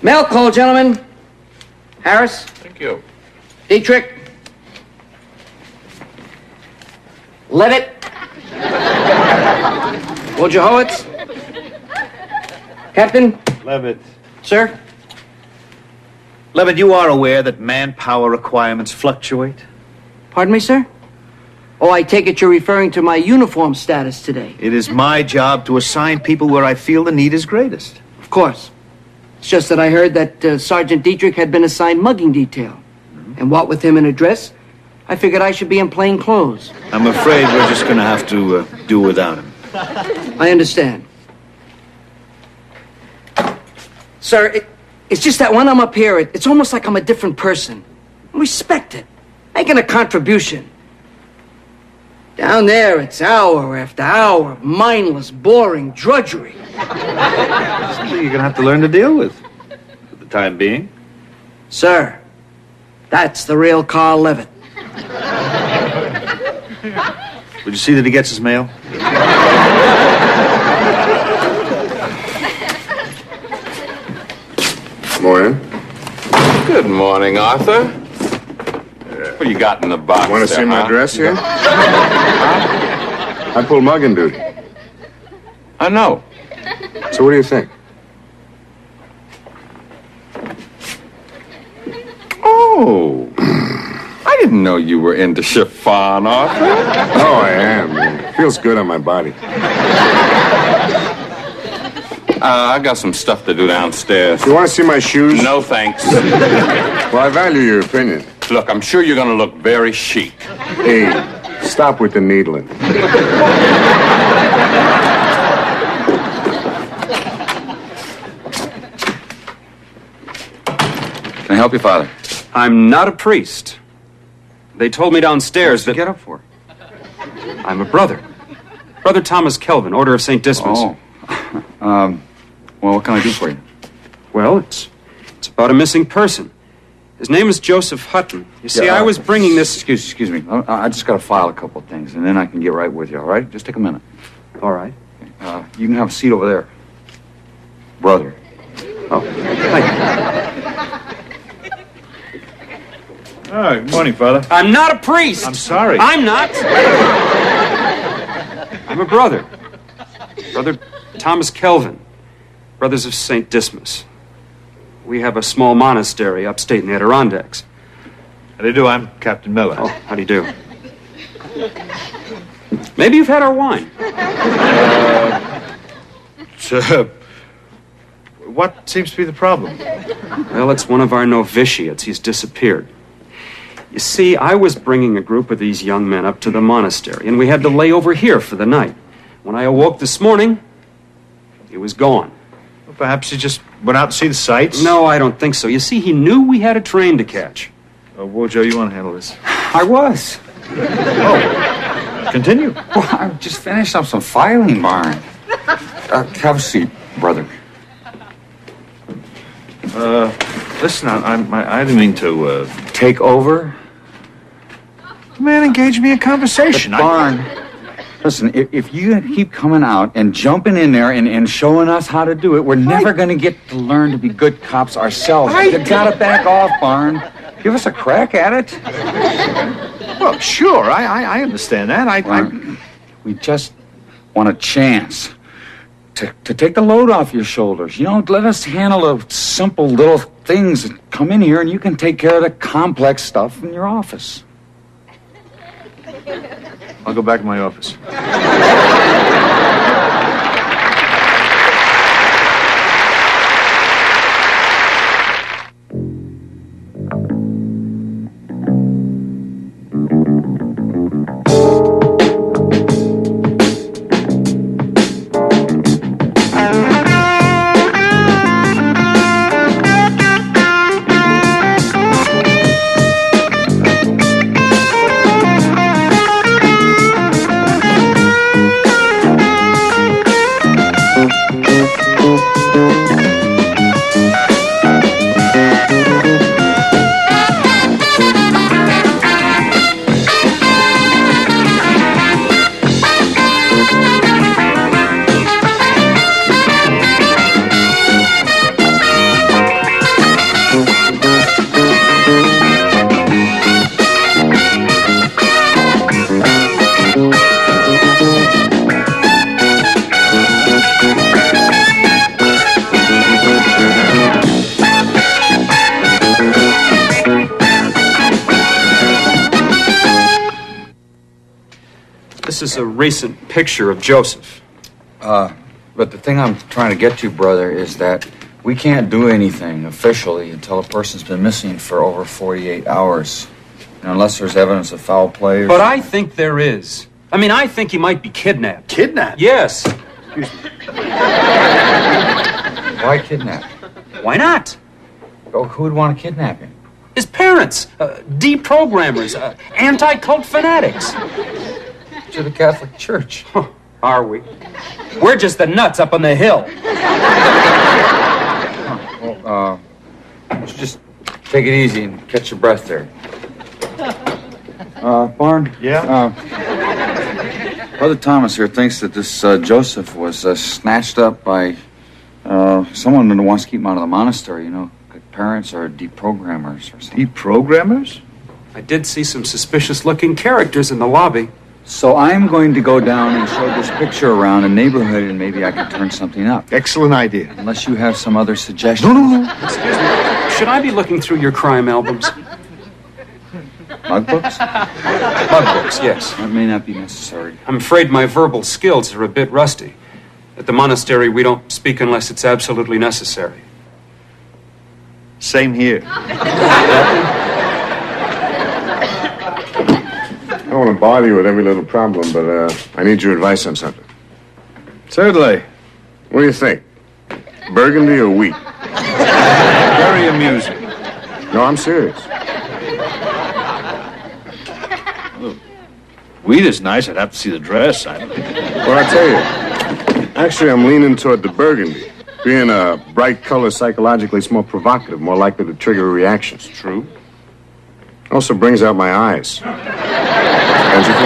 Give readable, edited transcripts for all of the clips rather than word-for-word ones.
Mail call, gentlemen. Harris. Thank you. Dietrich. Levitt. Wojciechowicz. Captain. Levitt. Sir. Levitt, you are aware that manpower requirements fluctuate? Pardon me, sir? Oh, I take it you're referring to my uniform status today. It is my job to assign people where I feel the need is greatest. Of course. It's just that I heard that Sergeant Dietrich had been assigned mugging detail. And what with him in a dress, I figured I should be in plain clothes. I'm afraid we're just going to have to do without him. I understand. Sir, it's just that when I'm up here, it's almost like I'm a different person. I'm respected, making a contribution. Down there, it's hour after hour of mindless, boring drudgery. Something you're going to have to learn to deal with for the time being. Sir, that's the real Carl Levitt. Would you see that he gets his mail? Morning. Good morning, Arthur. What do you got in the box? Want to see my dress here? I pulled mugging duty. I know. So what do you think? Oh. I didn't know you were into chiffon, Arthur. Oh, I am. It feels good on my body. I got some stuff to do downstairs. You want to see my shoes? No, thanks. Well, I value your opinion. Look, I'm sure you're going to look very chic. Hey, stop with the needling. Can I help you, Father? I'm not a priest. They told me downstairs that... Get up for? I'm a brother. Brother Thomas Kelvin, Order of St. Dismas. Oh. Well, what can I do for you? Well, it's about a missing person. His name is Joseph Hutton. You see, I was bringing this... Excuse me. I just got to file a couple of things, and then I can get right with you, all right? Just take a minute. All right. You can have a seat over there. Brother. Oh, thank you. Oh, good morning, Father. I'm not a priest. I'm sorry. I'm not. I'm a brother. Brother Thomas Kelvin. Brothers of St. Dismas. We have a small monastery upstate in the Adirondacks. How do you do? I'm Captain Miller. Oh, how do you do? Maybe you've had our wine. What seems to be the problem? Well, it's one of our novitiates. He's disappeared. You see, I was bringing a group of these young men up to the monastery, and we had to lay over here for the night. When I awoke this morning, he was gone. Well, perhaps he just went out to see the sights? No, I don't think so. You see, he knew we had a train to catch. Wojo, you want to handle this? I was. Continue. Well, I just finished up some filing, Barn. Have a seat, brother. Listen, I didn't mean to, Take over? Man, engage me in conversation. Barn, listen, if you keep coming out and jumping in there and showing us how to do it, we're never going to get to learn to be good cops ourselves. You got to back off, Barn. Give us a crack at it. Well, sure, I understand that. We just want a chance to take the load off your shoulders. You know, let us handle the simple little things and come in here and you can take care of the complex stuff in your office. I'll go back to my office. this is a recent picture of Joseph. But the thing I'm trying to get to, brother, is that we can't do anything officially until a person's been missing for over 48 hours. Unless there's evidence of foul play. But I think there is. I mean, I think he might be kidnapped. Kidnapped? Yes. Why kidnap? Why not? Oh, who would want to kidnap him? His parents, deprogrammers, anti-cult fanatics. To the Catholic Church. Huh, are we? We're just the nuts up on the hill. Well, just take it easy and catch your breath there. Barn? Yeah? Brother Thomas here thinks that this Joseph was snatched up by someone who wants to keep him out of the monastery, you know. Parents or deprogrammers or something. Deprogrammers? I did see some suspicious-looking characters in the lobby. So I'm going to go down and show this picture around the neighborhood, and maybe I can turn something up. Excellent idea. Unless you have some other suggestions. No. Should I be looking through your crime albums? Mug books? Mug books, yes. That may not be necessary. I'm afraid my verbal skills are a bit rusty. At the monastery, we don't speak unless it's absolutely necessary. Same here. I don't want to bother you with every little problem, but I need your advice on something. Certainly. What do you think? Burgundy or wheat? Very amusing. No, I'm serious. Wheat is nice. I'd have to see the dress. Well, I tell you, actually, I'm leaning toward the burgundy. Being a bright color psychologically is more provocative, more likely to trigger reactions. True. Also brings out my eyes. Don't you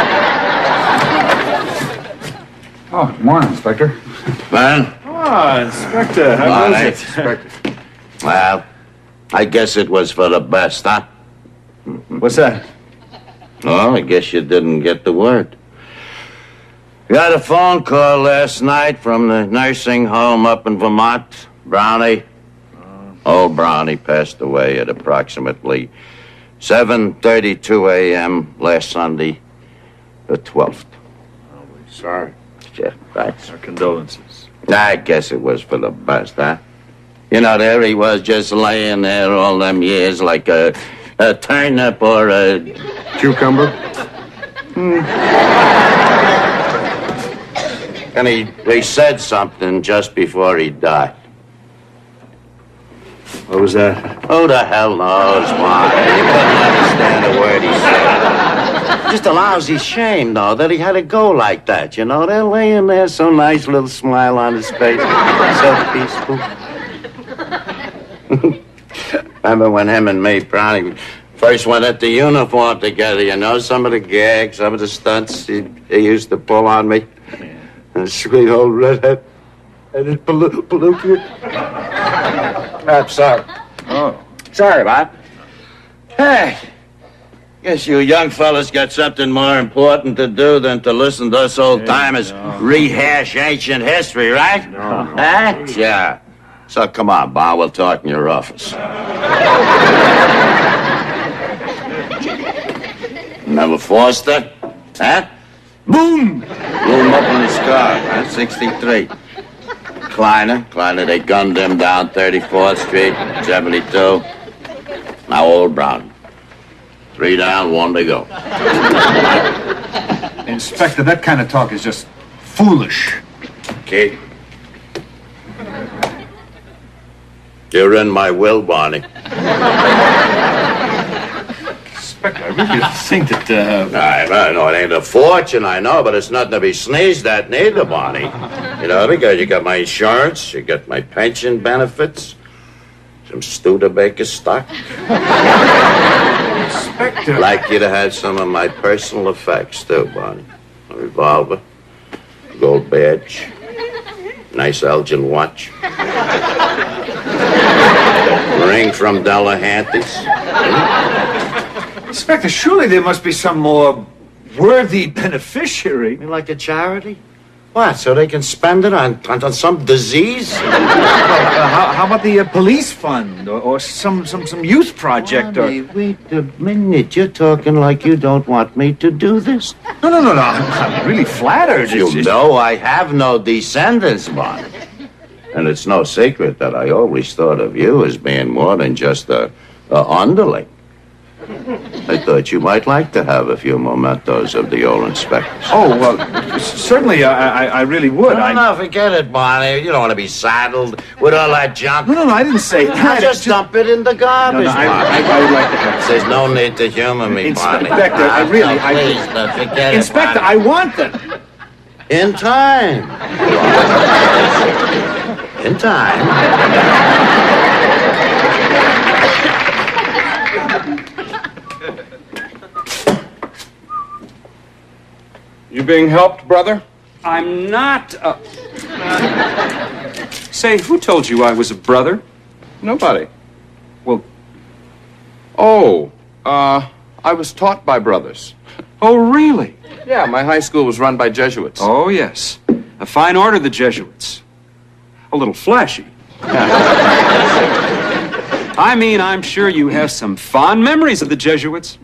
think? Oh, good morning, Inspector. Man, Ah, Inspector, how was it? Inspector. well, I guess it was for the best, huh? What's that? Oh, I guess you didn't get the word. Got a phone call last night from the nursing home up in Vermont. Brownie. Old Brownie passed away at approximately 7:32 a.m. last Sunday, the 12th. Sorry. Yeah, thanks. Our condolences. I guess it was for the best, huh? You know, there he was just laying there all them years like a turnip or a... Cucumber? And he said something just before he died. What was that? Who the hell knows why? You couldn't understand a word he said. Just a lousy shame, though, that he had to go like that, you know? They're laying there, so nice, little smile on his face. So peaceful. Remember when him and me, Brownie, first went at the uniform together, you know? Some of the gags, some of the stunts he used to pull on me. And sweet old redhead. And his palooka. I'm sorry. Oh. Sorry, Bob. Hey, guess you young fellas got something more important to do than to listen to us old-timers rehash ancient history, right? No. Huh? Yeah. So come on, Bob, we'll talk in your office. Remember Foster? Huh? Boom! Blew him up in the sky, huh? 63. Kleiner, they gunned him down 34th Street, 72. Now old Brown. 3 down, 1 to go. Inspector, that kind of talk is just foolish. Kid. You're in my will, Barney. Inspector, I really don't think that, I know it ain't a fortune, I know, but it's nothing to be sneezed at neither, Barney. You know, because you got my insurance, you got my pension benefits, some Studebaker stock. Inspector... I'd like you to have some of my personal effects, too, Barney. A revolver, a gold badge, nice Elgin watch, ring from Delahanty's. Inspector, surely there must be some more worthy beneficiary. You like a charity? What, so they can spend it on some disease? How about the police fund or some youth project? Or... Wait a minute. You're talking like you don't want me to do this. No. I'm really flattered. You know I have no descendants, Barney. And it's no secret that I always thought of you as being more than just a underling. I thought you might like to have a few mementos of the old inspectors. Oh, well, certainly, I really would. No, forget it, Barney. You don't want to be saddled with all that junk. No, I didn't say that. Just dump it in the garbage. I would like to have... There's no need to humor me, Barney. Inspector, Please, forget Inspector, it, I want them. In time. In time. You being helped, brother? I'm not. Say, who told you I was a brother? Nobody. Well, I was taught by brothers. oh, really? Yeah, my high school was run by Jesuits. Oh, yes. A fine order, the Jesuits. A little flashy. I mean, I'm sure you have some fond memories of the Jesuits.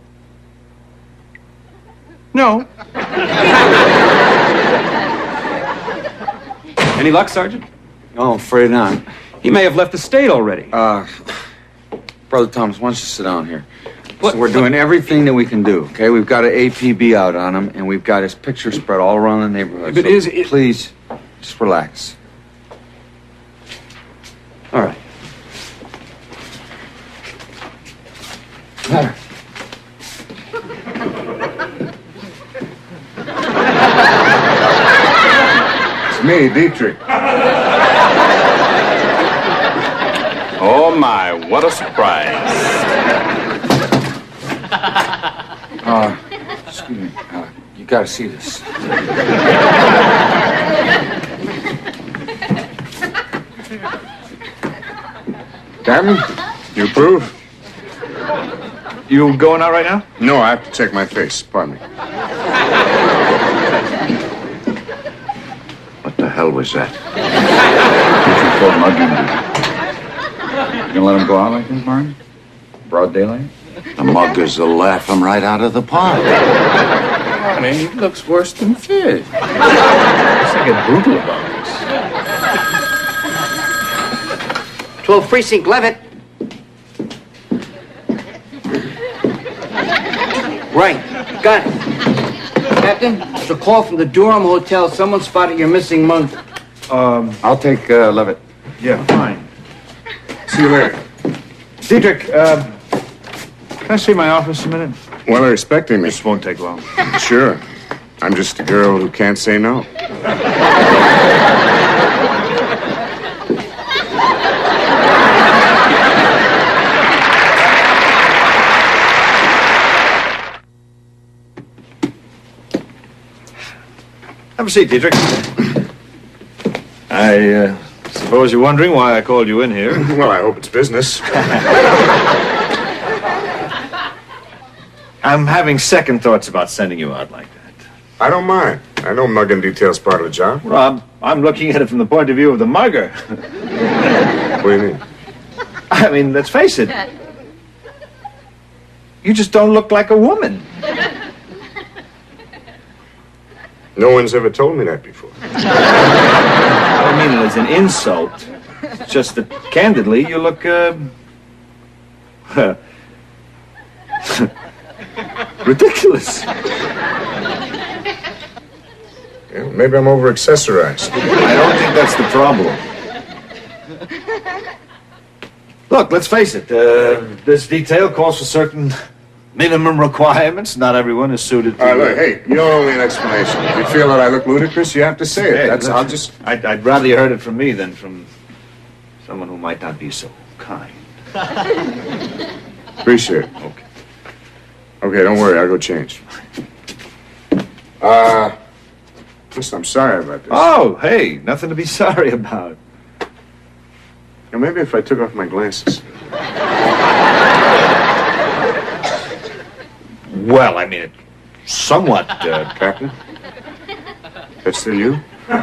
No. Any luck, Sergeant? Oh, afraid not. He may have left the state already. Brother Thomas, why don't you sit down here? So we're doing everything that we can do, okay? We've got an APB out on him, and we've got his picture spread all around the neighborhood. But so please, just relax. All right. Matter. It's me, Dietrich. Oh, my, what a surprise. Excuse me. You gotta see this. Captain, you approve? You going out right now? No, I have to check my face. Pardon me. What the hell was that? You gonna let him go out like this, Barney? Broad daylight? The muggers will laugh him right out of the park. Honey, he looks worse than fish. Let's not get brutal about this. 12 Precinct, Levitt. Right, got it. Captain, there's a call from the Durham Hotel. Someone spotted your missing monk. I'll take Levitt. Yeah, fine. See you later. Dietrich, can I see my office a minute? Well, they're expecting me. This won't take long. Sure. I'm just a girl who can't say no. Have a seat, Dietrich. I suppose you're wondering why I called you in here. Well, I hope it's business. I'm having second thoughts about sending you out like that. I don't mind. I know mugging detail's part of the job. Rob, I'm looking at it from the point of view of the mugger. What do you mean? I mean, let's face it. You just don't look like a woman. No one's ever told me that before. I don't mean it as an insult. It's just that, candidly, you look, ridiculous. Yeah, maybe I'm over-accessorized. I don't think that's the problem. Look, let's face it. This detail calls for certain minimum requirements. Not everyone is suited to... Look, hey, you don't owe me an explanation. If you feel that I look ludicrous, you have to say it. Hey, That's I'll just... I'd rather you heard it from me than from someone who might not be so kind. Appreciate it. Okay. Okay, don't worry. I'll go change. Listen, I'm sorry about this. Oh, hey, nothing to be sorry about. Now, maybe if I took off my glasses. Well, I mean, somewhat, Captain? That's still you?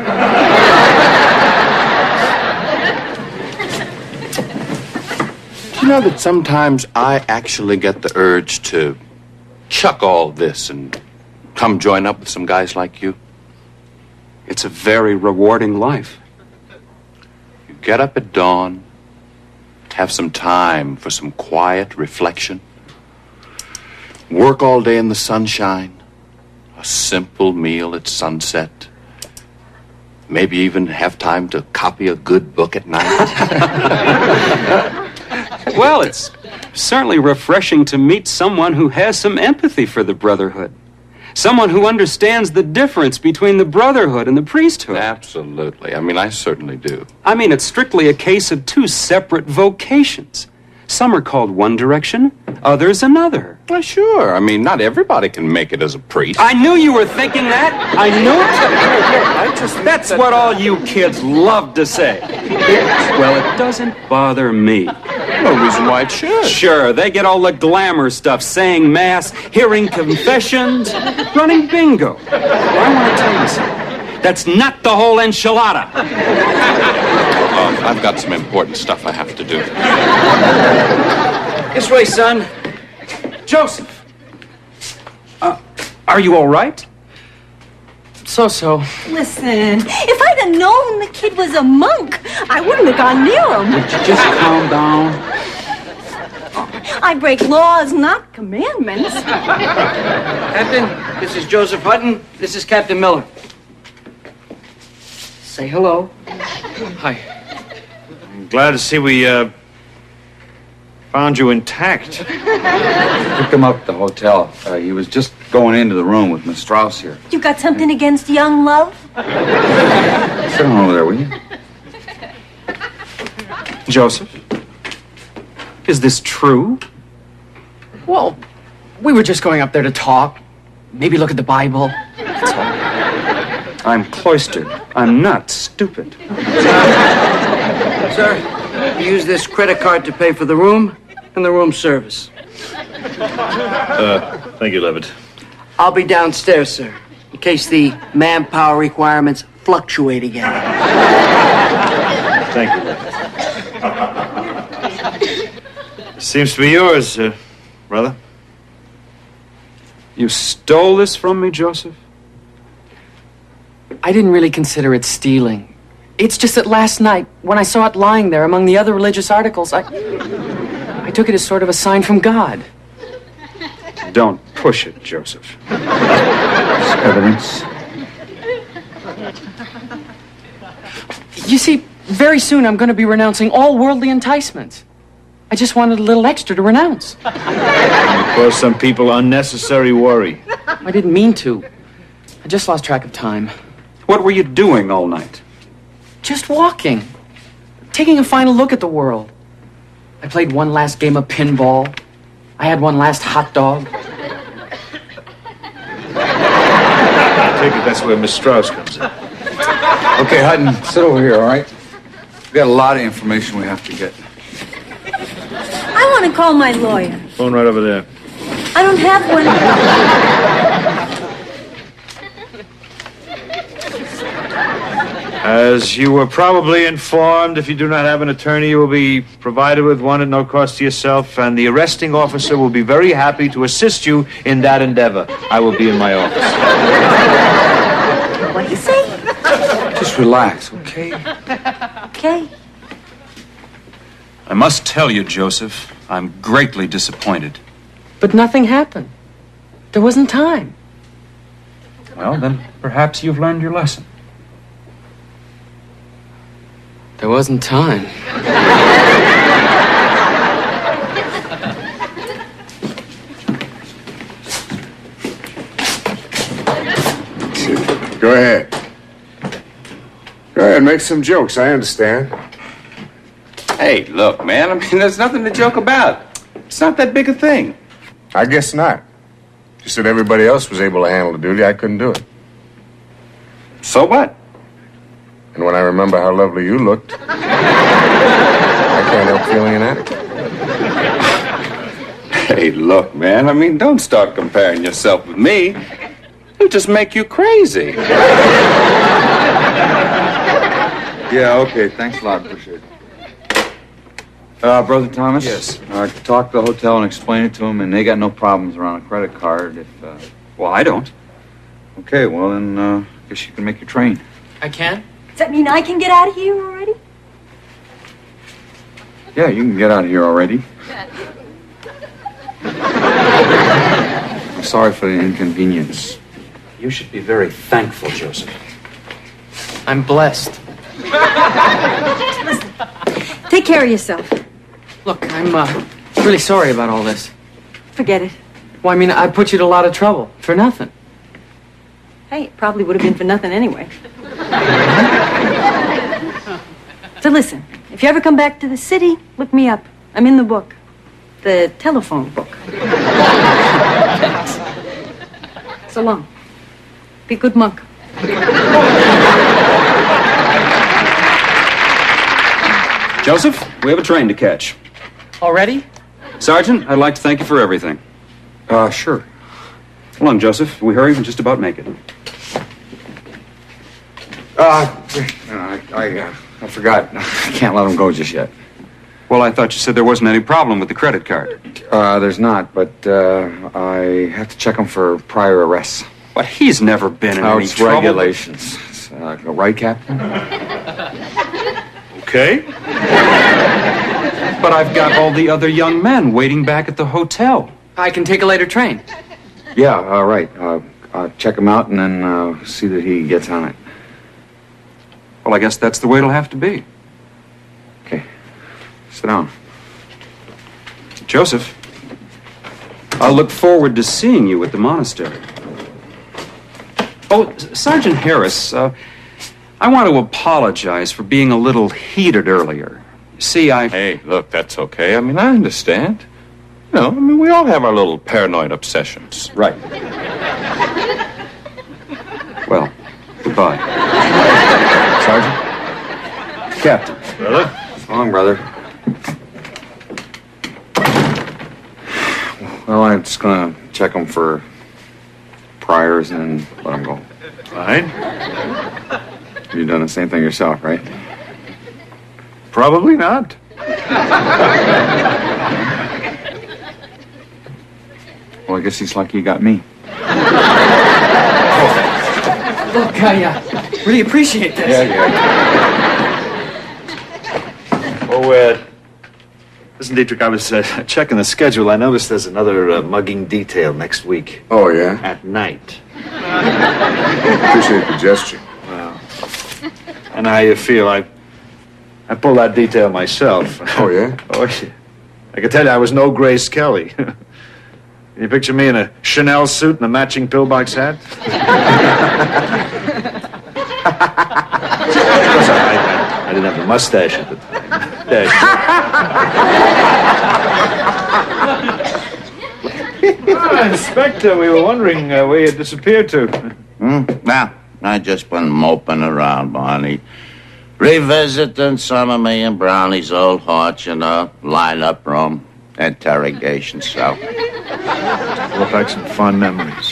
Do you know that sometimes I actually get the urge to chuck all this and come join up with some guys like you? It's a very rewarding life. You get up at dawn, have some time for some quiet reflection, work all day in the sunshine, a simple meal at sunset, maybe even have time to copy a good book at night. Well, it's certainly refreshing to meet someone who has some empathy for the Brotherhood. Someone who understands the difference between the Brotherhood and the priesthood. Absolutely. I mean, I certainly do. I mean, it's strictly a case of two separate vocations. Some are called one direction, others another. Well, sure. I mean, not everybody can make it as a priest. I knew you were thinking that. I knew it. That's what all you kids love to say. Well, it doesn't bother me. No reason why it should. Sure, they get all the glamour stuff, saying mass, hearing confessions, running bingo. Well, I want to tell you something. That's not the whole enchilada. I've got some important stuff I have to do. This way, son. Joseph. Are you all right? So. Listen, if I'd have known the kid was a monk, I wouldn't have gone near him. Would you just calm down? I break laws, not commandments. Captain, this is Joseph Hutton. This is Captain Miller. Say hello. Hi. I'm glad to see we found you intact. Picked him up at the hotel. He was just going into the room with Miss Strauss here. You got something against young love? Sit down over there, will you? Joseph? Is this true? Well, we were just going up there to talk. Maybe look at the Bible. That's all. I'm cloistered. I'm not stupid. Sir, you use this credit card to pay for the room and the room service. Thank you, Levitt. I'll be downstairs, sir, in case the manpower requirements fluctuate again. Thank you, Levitt. Seems to be yours, brother. You stole this from me, Joseph? I didn't really consider it stealing. It's just that last night, when I saw it lying there among the other religious articles, I took it as sort of a sign from God. Don't push it, Joseph. Evidence. You see, very soon I'm going to be renouncing all worldly enticements. I just wanted a little extra to renounce. Cause some people unnecessary worry. I didn't mean to. I just lost track of time. What were you doing all night? Just walking. Taking a final look at the world. I played one last game of pinball. I had one last hot dog. I take it that's where Miss Strauss comes in. Okay, Hutton, sit over here, all right? We've got a lot of information we have to get. I want to call my lawyer. Phone right over there. I don't have one. As you were probably informed, if you do not have an attorney, you will be provided with one at no cost to yourself, and the arresting officer will be very happy to assist you in that endeavor. I will be in my office. What do you say? Just relax, okay? Okay. I must tell you, Joseph, I'm greatly disappointed. But nothing happened. There wasn't time. Well, then perhaps you've learned your lesson. There wasn't time. Go ahead. Go ahead, make some jokes. I understand. Hey, look, man, I mean, there's nothing to joke about. It's not that big a thing. I guess not. You said everybody else was able to handle the duty. I couldn't do it. So what? And when I remember how lovely you looked, I can't help feeling inadequate. Hey, look, man, I mean, don't start comparing yourself with me. It'll just make you crazy. Yeah, okay. Thanks a lot. Appreciate it. Brother Thomas? Yes. Talk to the hotel and explain it to them, and they got no problems around a credit card. Well, I don't. Okay, well, then, guess you can make your train. I can? Does that mean I can get out of here already? Yeah, you can get out of here already. I'm sorry for the inconvenience. You should be very thankful, Joseph. I'm blessed. Take care of yourself. Look, I'm really sorry about all this. Forget it. Well, I mean, I put you to a lot of trouble for nothing. Hey, it probably would have been for nothing anyway. So listen, if you ever come back to the city, look me up. I'm in the book. The telephone book. So long. Be a good monk. Joseph, we have a train to catch. Already? Sergeant, I'd like to thank you for everything. Sure. Come along, Joseph. We hurry and just about make it. I forgot. I can't let them go just yet. Well, I thought you said there wasn't any problem with the credit card. There's not, but I have to check them for prior arrests. But he's never been in any It's trouble. regulations. Right, Captain? Okay. But I've got all the other young men waiting back at the hotel. I can take a later train. Yeah, right. Check him out and then see that he gets on it. Well, I guess that's the way it'll have to be. Okay. Sit down. Joseph, I'll look forward to seeing you at the monastery. Oh, Sergeant Harris, I want to apologize for being a little heated earlier. See, Hey, look, that's okay. I mean, I understand. You know, I mean, we all have our little paranoid obsessions. Right. Well, goodbye. Sergeant? Captain. Brother? So long, brother. Well, I'm just gonna check them for priors and let them go. Fine. You've done the same thing yourself, right? Probably not. Well, I guess he's lucky he got me. Look, I really appreciate this. Oh, listen, Dietrich, I was checking the schedule. I noticed there's another mugging detail next week. Oh, yeah? At night. Appreciate the gesture. Well, I know how you feel. I pulled that detail myself. Oh, yeah? Oh, yeah. I can tell you I was no Grace Kelly. Can you picture me in a Chanel suit and a matching pillbox hat? I didn't have the mustache at the time. Inspector, we were wondering where you disappeared to. Well, I just been moping around, Barney. Revisiting some of me and Brownie's old haunts, you know, line-up room, interrogation cell. Look like some fun memories.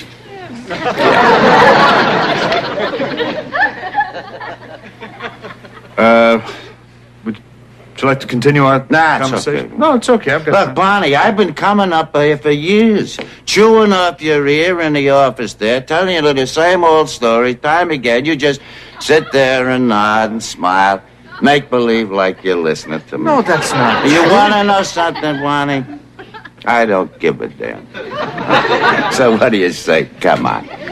Would you like to continue our Nah, it's conversation? okay. No, it's okay. I've got Look, time. Barney, I've been coming up here for years, chewing off your ear in the office there, telling you the same old story time again. You just sit there and nod and smile, make believe like you're listening to me. No, that's not You want to know something, Barney? I don't give a damn. So what do you say? Come on.